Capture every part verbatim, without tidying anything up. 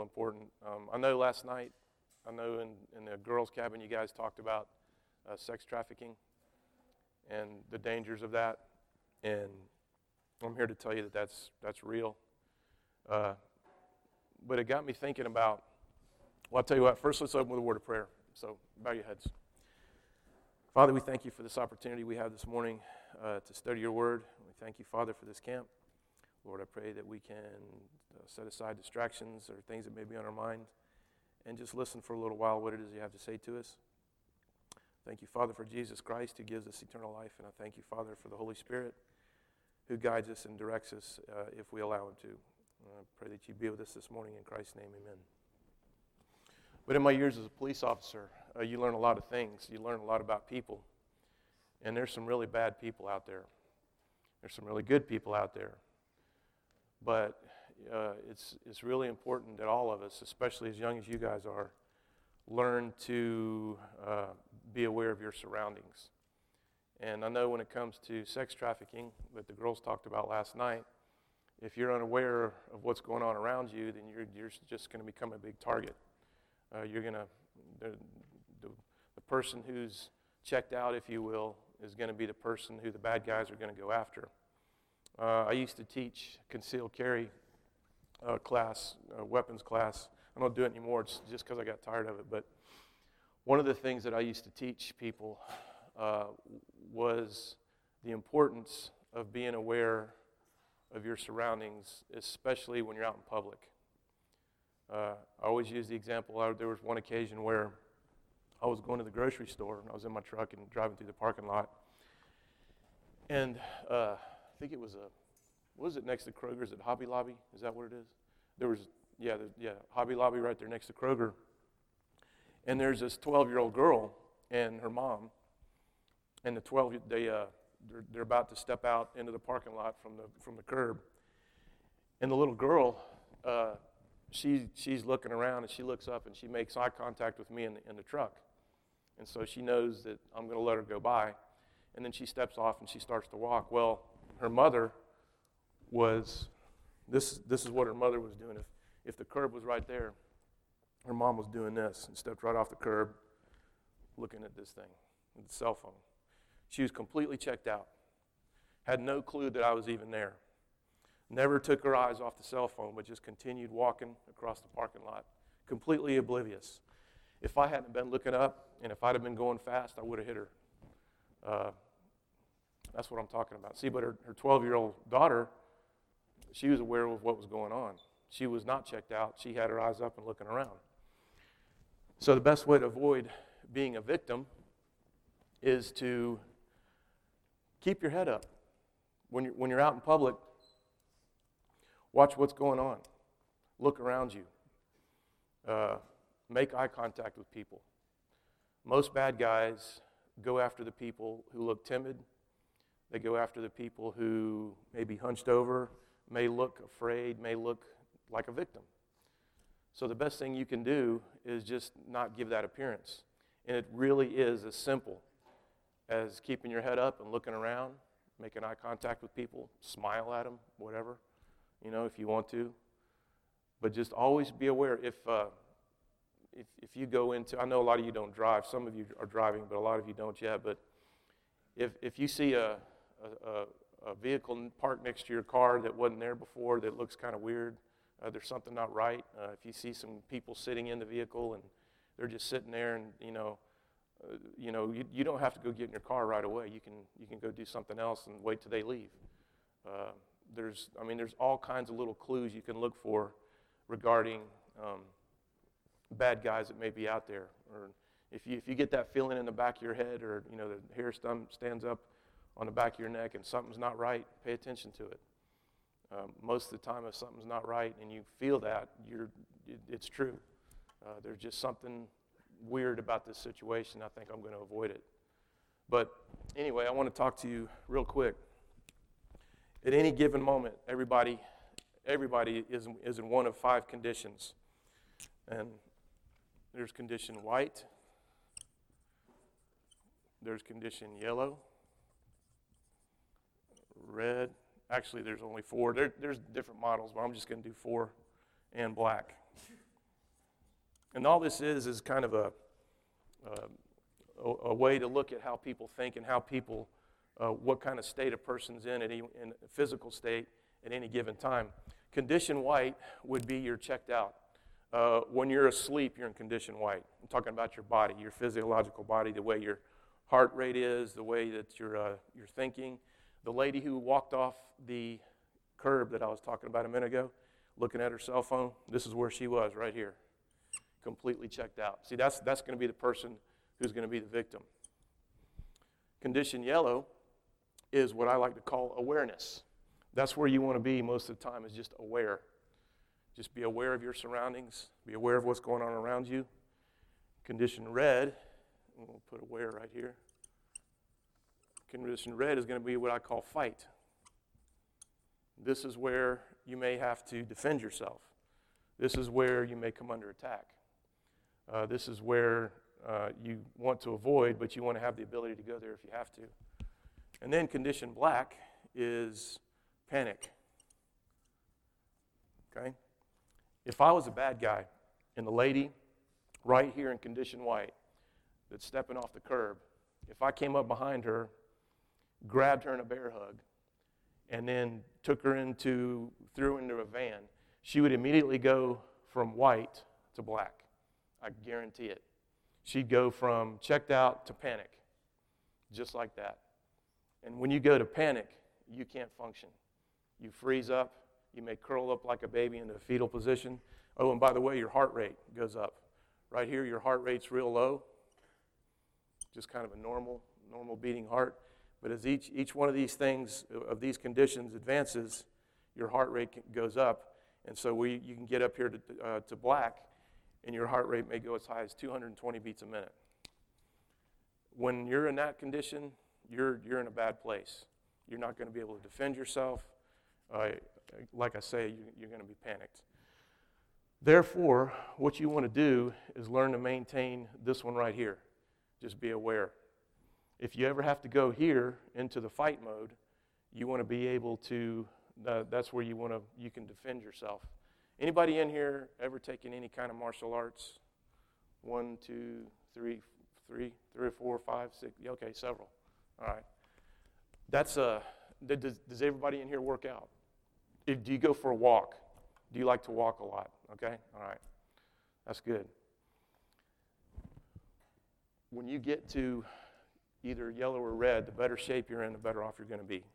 important. Um, I know last night, I know in, in the girls' cabin you guys talked about uh, sex trafficking and the dangers of that, and I'm here to tell you that that's, that's real. Uh, but it got me thinking about, well, I'll tell you what, first let's open with a word of prayer. So bow your heads. Father, we thank you for this opportunity we have this morning uh, to study your word. We thank you, Father, for this camp. Lord, I pray that we can uh, set aside distractions or things that may be on our mind and just listen for a little while what it is you have to say to us. Thank you, Father, for Jesus Christ who gives us eternal life, and I thank you, Father, for the Holy Spirit who guides us and directs us uh, if we allow him to. I pray that you be with us this morning. In Christ's name, amen. But in my years as a police officer, uh, you learn a lot of things. You learn a lot about people. And there's some really bad people out there. There's some really good people out there. But uh, it's, it's really important that all of us, especially as young as you guys are, learn to uh, be aware of your surroundings. And I know when it comes to sex trafficking that the girls talked about last night, if you're unaware of what's going on around you, then you're, you're just going to become a big target. Uh, you're going to, the, the, the person who's checked out, if you will, is going to be the person who the bad guys are going to go after. Uh, I used to teach concealed carry uh, class, uh, weapons class. I don't do it anymore, it's just because I got tired of it. But one of the things that I used to teach people uh, was the importance of being aware of your surroundings, especially when you're out in public. Uh, I always use the example, I, there was one occasion where I was going to the grocery store, and I was in my truck and driving through the parking lot. And uh, I think it was a, what is it next to Kroger's at Hobby Lobby? Is that what it is? There was, yeah, the, yeah, Hobby Lobby right there next to Kroger. And there's this twelve-year-old girl and her mom, and the twelve, they, uh, they're, they're about to step out into the parking lot from the from the curb. And the little girl, uh, she she's looking around, and she looks up, and she makes eye contact with me in the, in the truck. And so she knows that I'm going to let her go by. And then she steps off, and she starts to walk. Well, her mother was, this this is what her mother was doing. If, if the curb was right there, her mom was doing this and stepped right off the curb looking at this thing, the cell phone. She was completely checked out, had no clue that I was even there. Never took her eyes off the cell phone, but just continued walking across the parking lot, completely oblivious. If I hadn't been looking up, and if I'd have been going fast, I would have hit her. Uh, that's what I'm talking about. See, but her, her twelve-year-old daughter, she was aware of what was going on. She was not checked out. She had her eyes up and looking around. So the best way to avoid being a victim is to keep your head up. When you're, when you're out in public, watch what's going on. Look around you. Uh, make eye contact with people. Most bad guys go after the people who look timid. They go after the people who may be hunched over, may look afraid, may look like a victim. So the best thing you can do is just not give that appearance. And it really is as simple as keeping your head up and looking around, making eye contact with people, smile at them, whatever, you know, if you want to. But just always be aware. If uh, if if you go into, I know a lot of you don't drive. Some of you are driving, but a lot of you don't yet. But if if you see a a, a vehicle parked next to your car that wasn't there before, that looks kind of weird, uh, there's something not right. Uh, if you see some people sitting in the vehicle and they're just sitting there, and you know, uh, you know, you, you don't have to go get in your car right away. You can you can go do something else and wait till they leave. Uh, there's, I mean, there's all kinds of little clues you can look for regarding um, bad guys that may be out there. Or if you if you get that feeling in the back of your head, or you know, the hair st- stands up on the back of your neck and something's not right, pay attention to it. Um, most of the time, if something's not right and you feel that, you're it, it's true. Uh, there's just something weird about this situation. I think I'm going to avoid it. But anyway, I want to talk to you real quick. At any given moment, everybody, everybody is is in one of five conditions, and there's condition white, there's condition yellow, red. Actually, there's only four. There, there's different models, but I'm just going to do four, and black. And all this is is kind of a, a, a way to look at how people think and how people, uh, what kind of state a person's in, at any, in a physical state at any given time. Condition white would be you're checked out. Uh, when you're asleep, you're in condition white. I'm talking about your body, your physiological body, the way your heart rate is, the way that you're, uh, you're thinking. The lady who walked off the curb that I was talking about a minute ago, looking at her cell phone, this is where she was, right here, completely checked out. See, that's, that's going to be the person who's going to be the victim. Condition yellow is what I like to call awareness. That's where you want to be most of the time, is just aware. Just be aware of your surroundings. Be aware of what's going on around you. Condition red, we'll put aware right here. Condition red is going to be what I call fight. This is where you may have to defend yourself. This is where you may come under attack. Uh, this is where uh, you want to avoid, but you want to have the ability to go there if you have to. And then condition black is panic. Okay? If I was a bad guy and the lady right here in condition white that's stepping off the curb, if I came up behind her, grabbed her in a bear hug, and then took her into, threw her into a van, she would immediately go from white to black. I guarantee it. She'd go from checked out to panic, just like that. And when you go to panic, you can't function. You freeze up. You may curl up like a baby into a fetal position. Oh, and by the way, your heart rate goes up. Right here, your heart rate's real low, just kind of a normal, normal beating heart. But as each, each one of these things, of these conditions advances, your heart rate goes up. And so we, you can get up here to, uh, to black, and your heart rate may go as high as two hundred twenty beats a minute. When you're in that condition, you're, you're in a bad place. You're not going to be able to defend yourself. Uh, like I say, you, you're going to be panicked. Therefore, what you want to do is learn to maintain this one right here. Just be aware. If you ever have to go here into the fight mode, you want to be able to, uh, that's where you want to, you can defend yourself. Anybody in here ever taken any kind of martial arts? One, two, three, three, three or four, five, six, okay, several. All right. That's a, does, does everybody in here work out? If, do you go for a walk? Do you like to walk a lot? Okay, all right. That's good. When you get to either yellow or red, the better shape you're in, the better off you're going to be.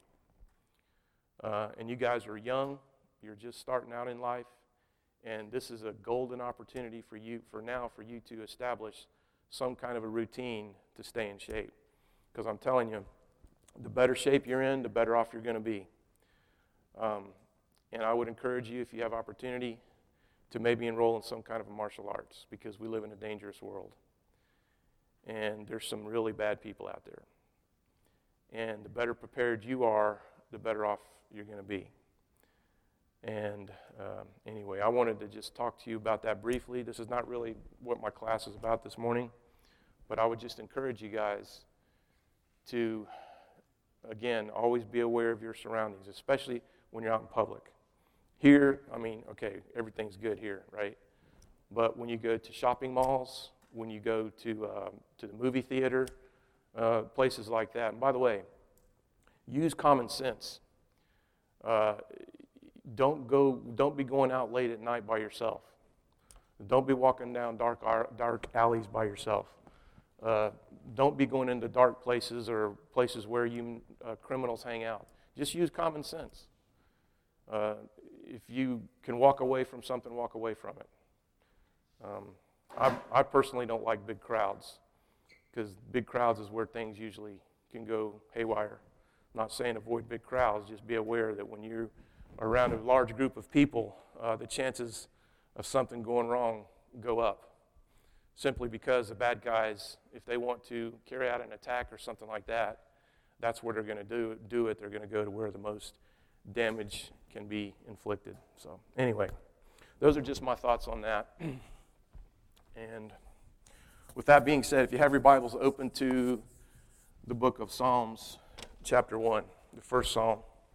Uh, and you guys are young. You're just starting out in life. And this is a golden opportunity for you, for now, for you to establish some kind of a routine to stay in shape. Because I'm telling you, the better shape you're in, the better off you're going to be. Um, and I would encourage you, if you have opportunity, to maybe enroll in some kind of a martial arts, because we live in a dangerous world. And there's some really bad people out there. And the better prepared you are, the better off you're going to be. And um, anyway, I wanted to just talk to you about that briefly. This is not really what my class is about this morning, but I would just encourage you guys to, again, always be aware of your surroundings, especially when you're out in public. Here, I mean, okay, everything's good here, right? But when you go to shopping malls, when you go to um, to the movie theater, uh, places like that. And by the way, use common sense. Uh, don't go. Don't be going out late at night by yourself. Don't be walking down dark dark alleys by yourself. Uh, don't be going into dark places or places where you uh, criminals hang out. Just use common sense. Uh, if you can walk away from something, walk away from it. Um, I, I personally don't like big crowds, because big crowds is where things usually can go haywire. I'm not saying avoid big crowds, just be aware that when you're around a large group of people, uh, the chances of something going wrong go up. Simply because the bad guys, if they want to carry out an attack or something like that, that's where they're going to do, do it. They're going to go to where the most damage can be inflicted. So anyway, those are just my thoughts on that. And with that being said, if you have your Bibles open to the book of Psalms, chapter one, the first Psalm.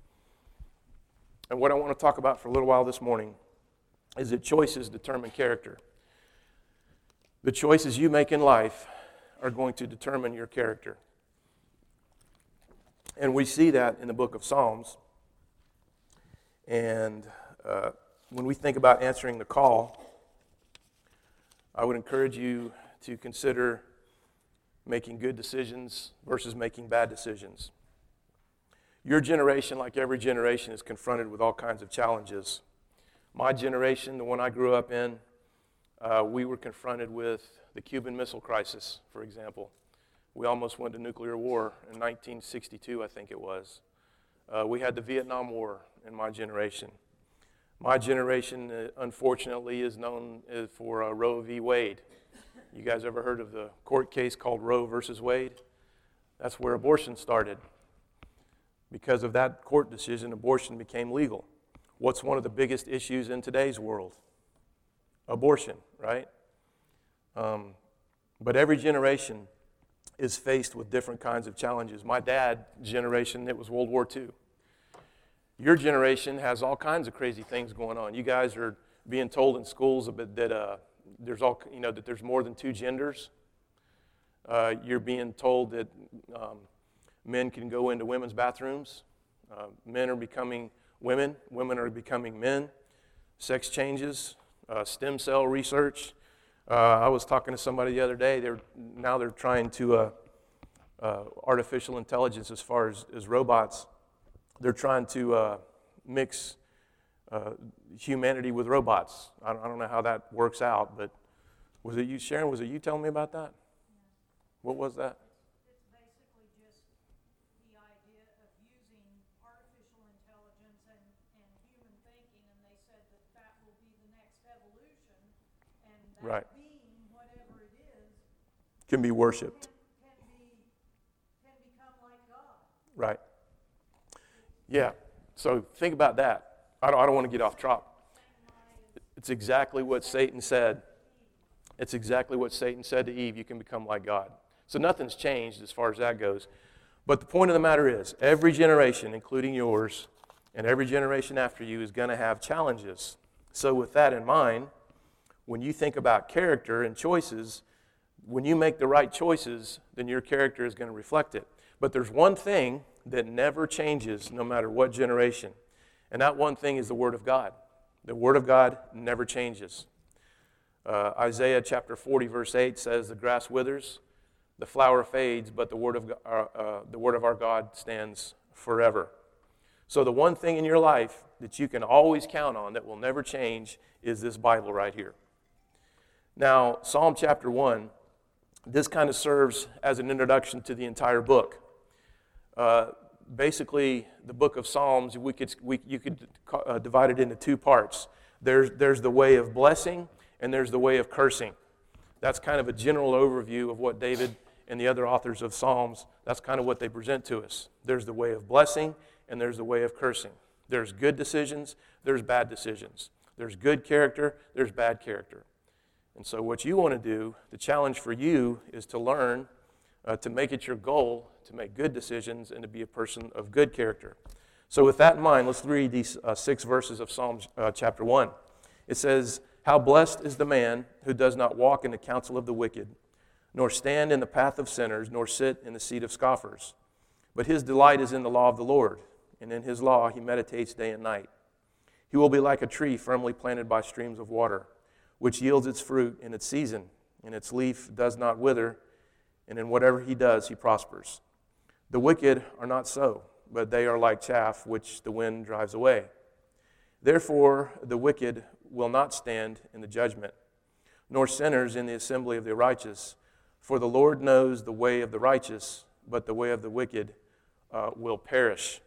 And what I want to talk about for a little while this morning is that choices determine character. The choices you make in life are going to determine your character. And we see that in the book of Psalms. And uh, when we think about answering the call, I would encourage you to consider making good decisions versus making bad decisions. Your generation, like every generation, is confronted with all kinds of challenges. My generation, the one I grew up in, uh, we were confronted with the Cuban Missile Crisis, for example. We almost went to nuclear war in nineteen sixty-two, I think it was. Uh, we had the Vietnam War in my generation. My generation, uh, unfortunately, is known uh, for uh, Roe v. Wade. You guys ever heard of the court case called Roe versus Wade? That's where abortion started. Because of that court decision, abortion became legal. What's one of the biggest issues in today's world? Abortion, right? Um, but every generation is faced with different kinds of challenges. My dad's generation, it was World War Two. Your generation has all kinds of crazy things going on. You guys are being told in schools that uh, there's all you know that there's more than two genders. Uh, you're being told that um, men can go into women's bathrooms. Uh, men are becoming women. Women are becoming men. Sex changes. Uh, stem cell research. Uh, I was talking to somebody the other day. They're now they're trying to uh, uh, artificial intelligence as far as, as robots. They're trying to uh, mix uh, humanity with robots. I don't, I don't know how that works out, but was it you, Sharon? Was it you telling me about that? What was that? It's basically just the idea of using artificial intelligence and, and human thinking, and they said that that will be the next evolution, and that right. being, whatever it is, can be worshipped. Can, can, be, can become like God. Right. Yeah. So think about that. I don't, I don't want to get off track. It's exactly what Satan said. It's exactly what Satan said to Eve. You can become like God. So nothing's changed as far as that goes. But the point of the matter is, every generation, including yours, and every generation after you is going to have challenges. So with that in mind, when you think about character and choices, when you make the right choices, then your character is going to reflect it. But there's one thing that never changes no matter what generation. And that one thing is the Word of God. The Word of God never changes. Uh, Isaiah chapter forty, verse eight says, the grass withers, the flower fades, but the word of uh, uh, the word of our God stands forever. So the one thing in your life that you can always count on that will never change is this Bible right here. Now, Psalm chapter one, this kind of serves as an introduction to the entire book. Uh, basically, the book of Psalms, we could we, you could uh, divide it into two parts. There's there's the way of blessing, and there's the way of cursing. That's kind of a general overview of what David and the other authors of Psalms, that's kind of what they present to us. There's the way of blessing, and there's the way of cursing. There's good decisions, there's bad decisions. There's good character, there's bad character. And so what you want to do, the challenge for you is to learn, uh, to make it your goal, to make good decisions and to be a person of good character. So with that in mind, let's read these uh, six verses of Psalm uh, chapter one. It says, how blessed is the man who does not walk in the counsel of the wicked, nor stand in the path of sinners, nor sit in the seat of scoffers. But his delight is in the law of the Lord, and in his law he meditates day and night. He will be like a tree firmly planted by streams of water, which yields its fruit in its season, and its leaf does not wither, and in whatever he does he prospers. The wicked are not so, but they are like chaff which the wind drives away. Therefore the wicked will not stand in the judgment, nor sinners in the assembly of the righteous. For the Lord knows the way of the righteous, but the way of the wicked uh, will perish.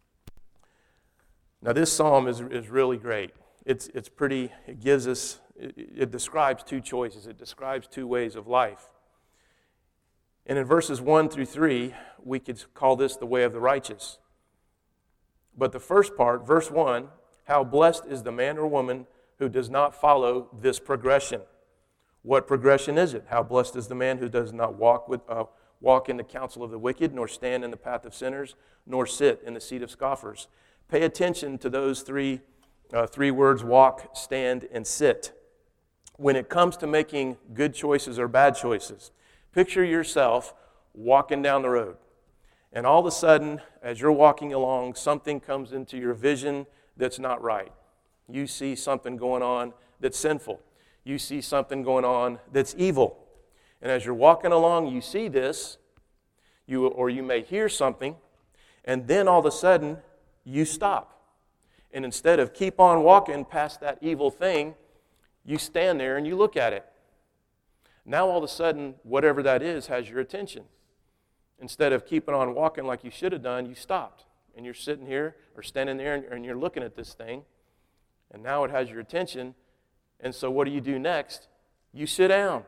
Now this psalm is, is really great. It's, it's pretty, it gives us, it, it describes two choices. It describes two ways of life. And in verses one through three, we could call this the way of the righteous. But the first part, verse one, how blessed is the man or woman who does not follow this progression. What progression is it? How blessed is the man who does not walk with uh, walk in the counsel of the wicked, nor stand in the path of sinners, nor sit in the seat of scoffers. Pay attention to those three uh, three words: walk, stand, and sit. when it comes to making good choices or bad choices. Picture yourself walking down the road, and all of a sudden, as you're walking along, something comes into your vision that's not right. You see something going on that's sinful. You see something going on that's evil. And as you're walking along, you see this, you or you may hear something, and then all of a sudden, you stop. And instead of keep on walking past that evil thing, you stand there and you look at it. Now all of a sudden, whatever that is has your attention. Instead of keeping on walking like you should have done, you stopped. And you're sitting here or standing there and you're looking at this thing. And now it has your attention. And so what do you do next? You sit down.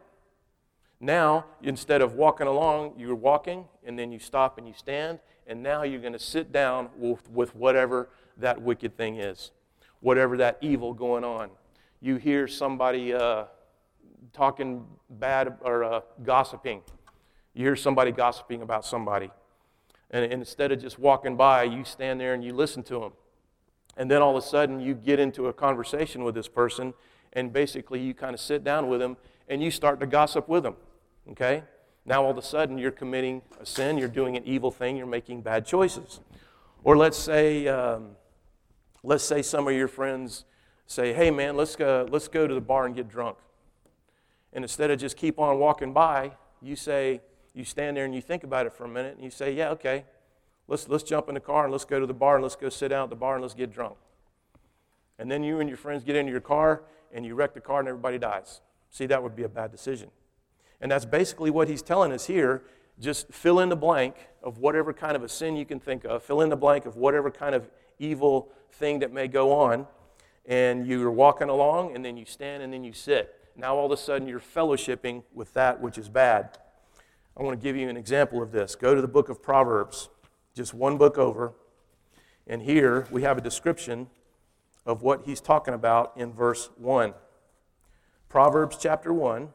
Now, instead of walking along, you're walking, and then you stop and you stand, and now you're going to sit down with, with whatever that wicked thing is, whatever that evil going on. You hear somebody uh, talking bad or uh, gossiping. You hear somebody gossiping about somebody. And, and instead of just walking by, you stand there and you listen to them. And then all of a sudden, you get into a conversation with this person, and basically you kind of sit down with them, and you start to gossip with them. Okay? Now all of a sudden you're committing a sin, you're doing an evil thing, you're making bad choices. Or let's say, um, let's say some of your friends say, hey man, let's go, let's go to the bar and get drunk. And instead of just keep on walking by, you say, you stand there and you think about it for a minute and you say, yeah, okay, let's, let's jump in the car and let's go to the bar and let's go sit down at the bar and let's get drunk. And then you and your friends get into your car and you wreck the car and everybody dies. See, that would be a bad decision. And that's basically what he's telling us here. Just fill in the blank of whatever kind of a sin you can think of. Fill in the blank of whatever kind of evil thing that may go on. And you're walking along, and then you stand, and then you sit. Now all of a sudden you're fellowshipping with that which is bad. I want to give you an example of this. Go to the book of Proverbs, just one book over. And here we have a description of what he's talking about in verse one. Proverbs chapter one.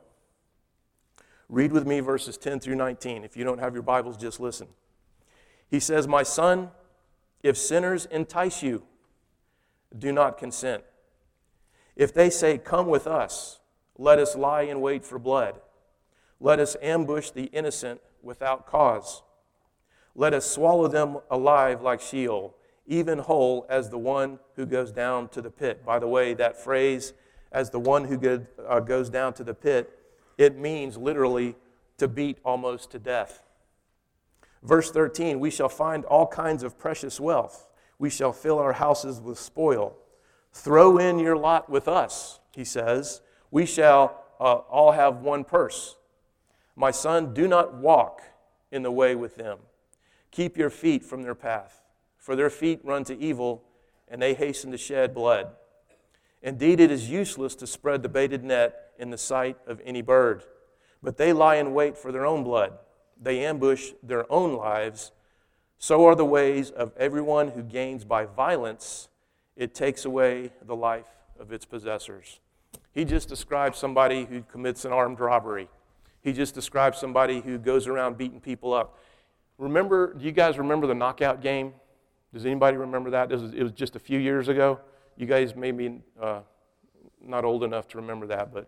Read with me verses ten through nineteen. If you don't have your Bibles, just listen. He says, my son, if sinners entice you, do not consent. If they say, come with us, let us lie in wait for blood. Let us ambush the innocent without cause. Let us swallow them alive like Sheol, even whole as the one who goes down to the pit. By the way, that phrase, as the one who go, uh, goes down to the pit, it means literally to beat almost to death. Verse thirteen, we shall find all kinds of precious wealth. We shall fill our houses with spoil. Throw in your lot with us, he says. We shall uh, all have one purse. My son, do not walk in the way with them. Keep your feet from their path, for their feet run to evil, and they hasten to shed blood. Indeed, it is useless to spread the baited net in the sight of any bird, but they lie in wait for their own blood. They ambush their own lives. So are the ways of everyone who gains by violence. It takes away the life of its possessors. He just described somebody who commits an armed robbery. He just described somebody who goes around beating people up. Remember, do you guys remember the knockout game? Does anybody remember that? It was, it was just a few years ago. You guys may be uh, not old enough to remember that, but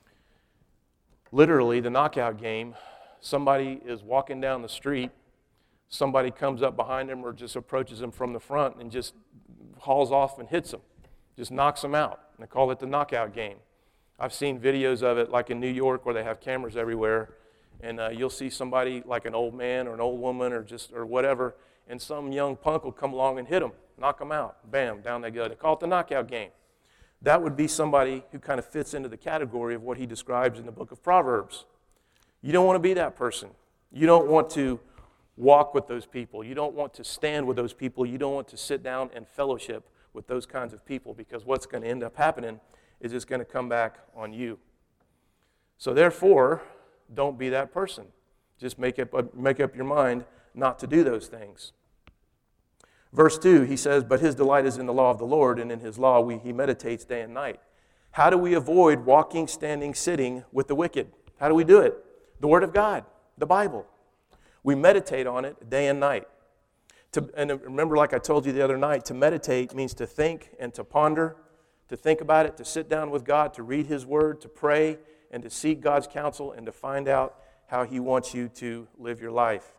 literally the knockout game, somebody is walking down the street, somebody comes up behind them or just approaches them from the front and just hauls off and hits them, just knocks them out. And they call it the knockout game. I've seen videos of it like in New York where they have cameras everywhere, and uh, you'll see somebody like an old man or an old woman or just or whatever, and some young punk will come along and hit them, knock them out. Bam, down they go. They call it the knockout game. That would be somebody who kind of fits into the category of what he describes in the book of Proverbs. You don't want to be that person. You don't want to walk with those people. You don't want to stand with those people. You don't want to sit down and fellowship with those kinds of people, because what's going to end up happening is it's going to come back on you. So therefore, don't be that person. Just make up, make up your mind not to do those things. Verse two, he says, but his delight is in the law of the Lord, and in his law we, he meditates day and night. How do we avoid walking, standing, sitting with the wicked? How do we do it? The Word of God, the Bible. We meditate on it day and night. To, and remember, like I told you the other night, to meditate means to think and to ponder, to think about it, to sit down with God, to read His Word, to pray, and to seek God's counsel, and to find out how He wants you to live your life.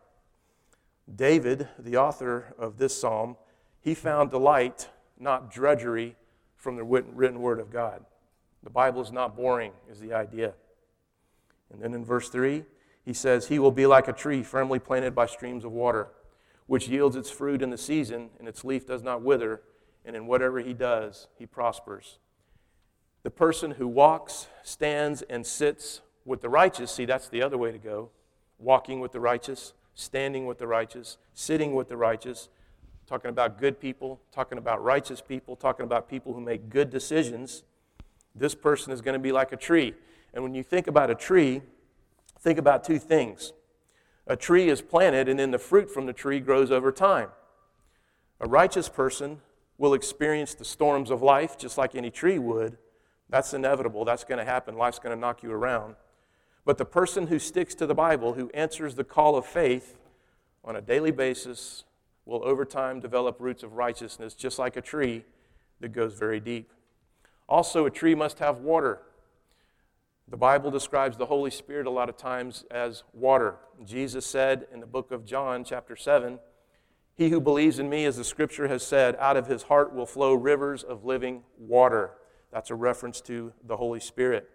David, the author of this psalm, he found delight, not drudgery, from the written Word of God. The Bible is not boring, is the idea. And then in verse three, he says, he will be like a tree firmly planted by streams of water, which yields its fruit in the season, and its leaf does not wither, and in whatever he does, he prospers. The person who walks, stands, and sits with the righteous, see, that's the other way to go. Walking with the righteous, standing with the righteous, sitting with the righteous, talking about good people, talking about righteous people, talking about people who make good decisions. This person is going to be like a tree. And when you think about a tree, think about two things. A tree is planted, and then the fruit from the tree grows over time. A righteous person will experience the storms of life just like any tree would. That's inevitable. That's going to happen. Life's going to knock you around. But the person who sticks to the Bible, who answers the call of faith on a daily basis, will over time develop roots of righteousness, just like a tree that goes very deep. Also, a tree must have water. The Bible describes the Holy Spirit a lot of times as water. Jesus said in the book of John, chapter seven, he who believes in me, as the Scripture has said, out of his heart will flow rivers of living water. That's a reference to the Holy Spirit.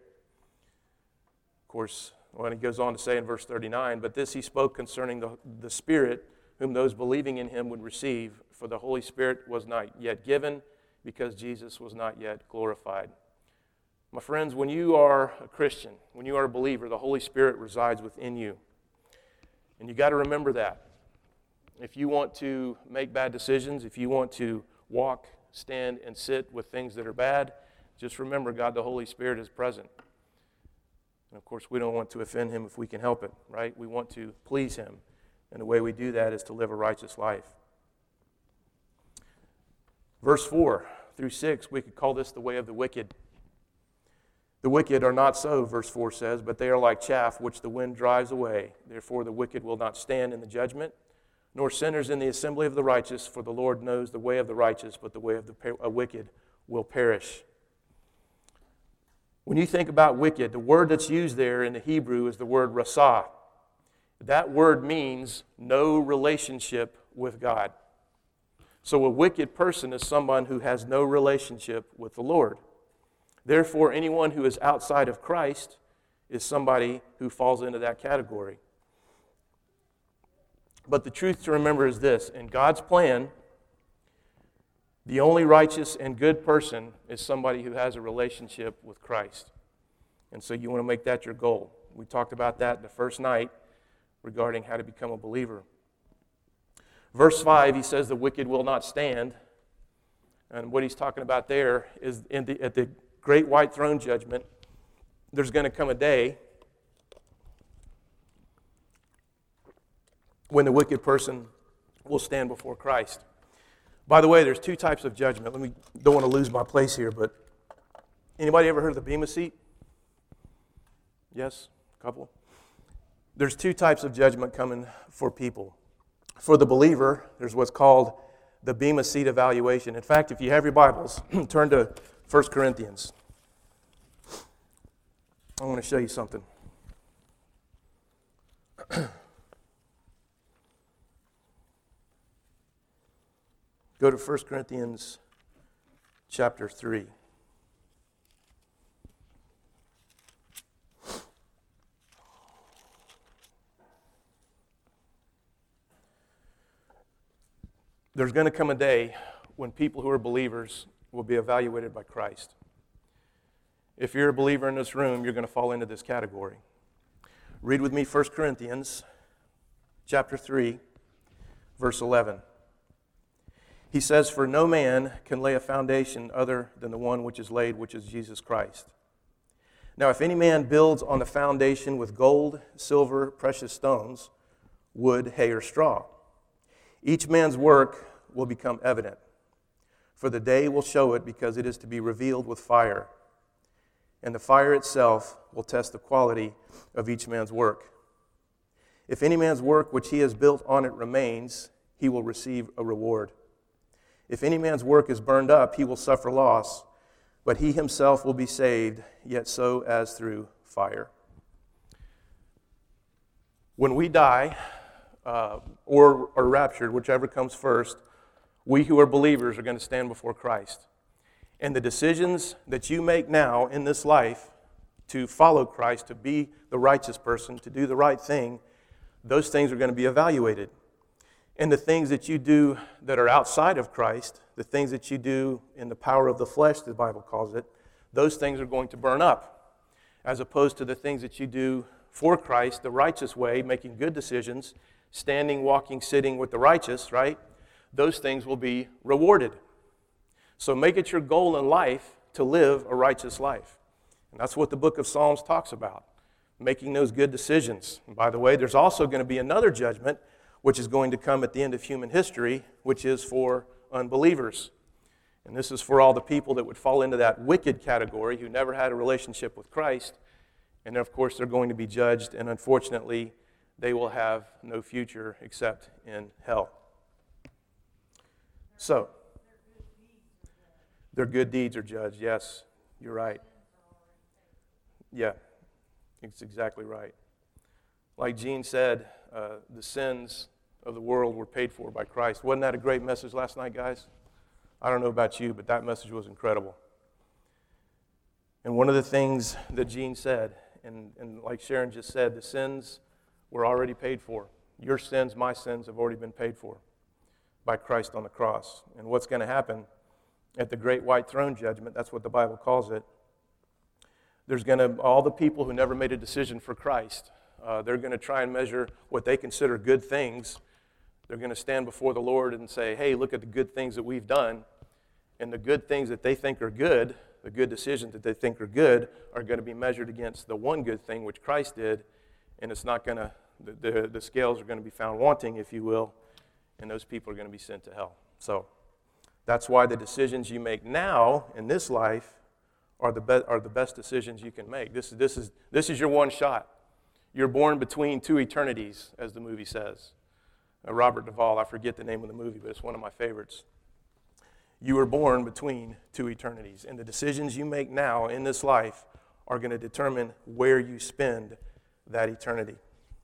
Of course, when he goes on to say in verse thirty-nine, but this he spoke concerning the, the Spirit, whom those believing in him would receive, for the Holy Spirit was not yet given, because Jesus was not yet glorified. My friends, when you are a Christian, when you are a believer, the Holy Spirit resides within you. And you got to remember that. If you want to make bad decisions, if you want to walk, stand, and sit with things that are bad, just remember God the Holy Spirit is present. And of course, we don't want to offend him if we can help it, right? We want to please him. And the way we do that is to live a righteous life. Verse four through six, we could call this the way of the wicked. The wicked are not so, verse four says, but they are like chaff which the wind drives away. Therefore the wicked will not stand in the judgment, nor sinners in the assembly of the righteous, for the Lord knows the way of the righteous, but the way of the wicked will perish. When you think about wicked, the word that's used there in the Hebrew is the word rasah. That word means no relationship with God. So a wicked person is someone who has no relationship with the Lord. Therefore, anyone who is outside of Christ is somebody who falls into that category. But the truth to remember is this: in God's plan, the only righteous and good person is somebody who has a relationship with Christ. And so you want to make that your goal. We talked about that the first night regarding how to become a believer. Verse five, he says the wicked will not stand. And what he's talking about there is in the, at the great white throne judgment, there's going to come a day when the wicked person will stand before Christ. By the way, there's two types of judgment. Let me, don't want to lose my place here, but anybody ever heard of the Bema seat? Yes? A couple? There's two types of judgment coming for people. For the believer, there's what's called the Bema seat evaluation. In fact, if you have your Bibles, turn to First Corinthians. I want to show you something. Go to First Corinthians chapter three. There's going to come a day when people who are believers will be evaluated by Christ. If you're a believer in this room, you're going to fall into this category. Read with me First Corinthians chapter three, verse eleven. He says, "For no man can lay a foundation other than the one which is laid, which is Jesus Christ. Now if any man builds on the foundation with gold, silver, precious stones, wood, hay, or straw, each man's work will become evident. For the day will show it, because it is to be revealed with fire. And the fire itself will test the quality of each man's work. If any man's work which he has built on it remains, he will receive a reward. If any man's work is burned up, he will suffer loss, but he himself will be saved, yet so as through fire. When we die, uh, or are raptured, whichever comes first, we who are believers are going to stand before Christ. And the decisions that you make now in this life to follow Christ, to be the righteous person, to do the right thing, those things are going to be evaluated. And the things that you do that are outside of Christ, the things that you do in the power of the flesh, the Bible calls it, those things are going to burn up, as opposed to the things that you do for Christ, the righteous way, making good decisions, standing, walking, sitting with the righteous, right? Those things will be rewarded. So make it your goal in life to live a righteous life. And that's what the book of Psalms talks about, making those good decisions. And by the way, there's also going to be another judgment, which is going to come at the end of human history, which is for unbelievers. And this is for all the people that would fall into that wicked category, who never had a relationship with Christ. And of course, they're going to be judged, and unfortunately, they will have no future except in hell. So, their good deeds are judged. Yes, you're right. Yeah, it's exactly right. Like Gene said, uh, the sins of the world were paid for by Christ. Wasn't that a great message last night, guys? I don't know about you, but that message was incredible. And one of the things that Gene said, and, and like Sharon just said, the sins were already paid for. Your sins, my sins, have already been paid for by Christ on the cross. And what's going to happen at the great white throne judgment, that's what the Bible calls it, there's going to, all the people who never made a decision for Christ, uh, they're going to try and measure what they consider good things. They're going to stand before the Lord and say, hey, look at the good things that we've done. And the good things that they think are good, the good decisions that they think are good, are going to be measured against the one good thing which Christ did. And it's not going to, the, the, the scales are going to be found wanting, if you will, and those people are going to be sent to hell. So that's why the decisions you make now in this life are the, be- are the best decisions you can make. This, this, is, this is your one shot. You're born between two eternities, as the movie says. Uh, Robert Duvall, I forget the name of the movie, but it's one of my favorites. You were born between two eternities, and the decisions you make now in this life are going to determine where you spend that eternity.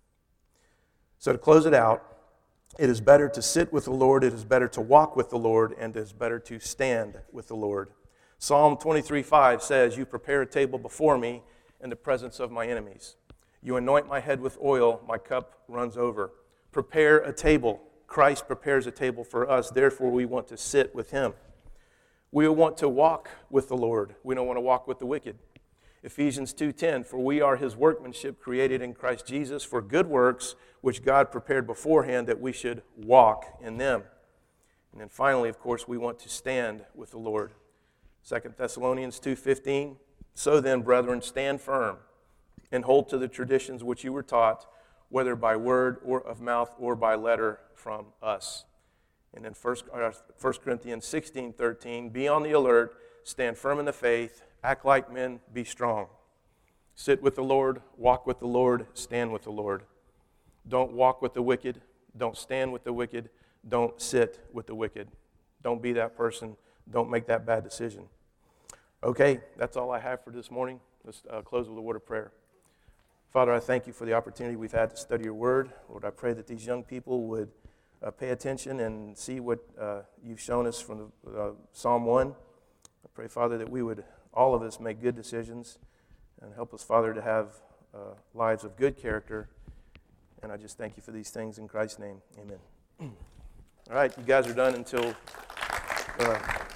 So to close it out, it is better to sit with the Lord, it is better to walk with the Lord, and it is better to stand with the Lord. Psalm twenty-three five says, you prepare a table before me in the presence of my enemies. You anoint my head with oil, my cup runs over. Prepare a table. Christ prepares a table for us, therefore we want to sit with him. We want to walk with the Lord. We don't want to walk with the wicked. Ephesians two ten, for we are his workmanship created in Christ Jesus for good works, which God prepared beforehand that we should walk in them. And then finally, of course, we want to stand with the Lord. Second Thessalonians two fifteen, so then, brethren, stand firm and hold to the traditions which you were taught, whether by word or of mouth or by letter from us. And then First Corinthians sixteen thirteen, be on the alert, stand firm in the faith, act like men, be strong. Sit with the Lord, walk with the Lord, stand with the Lord. Don't walk with the wicked, don't stand with the wicked, don't sit with the wicked. Don't be that person, don't make that bad decision. Okay, that's all I have for this morning. Let's uh, close with a word of prayer. Father, I thank you for the opportunity we've had to study your word. Lord, I pray that these young people would uh, pay attention and see what uh, you've shown us from the, uh, Psalm one. I pray, Father, that we would, all of us, make good decisions and help us, Father, to have uh, lives of good character. And I just thank you for these things in Christ's name. Amen. All right, you guys are done until... Uh,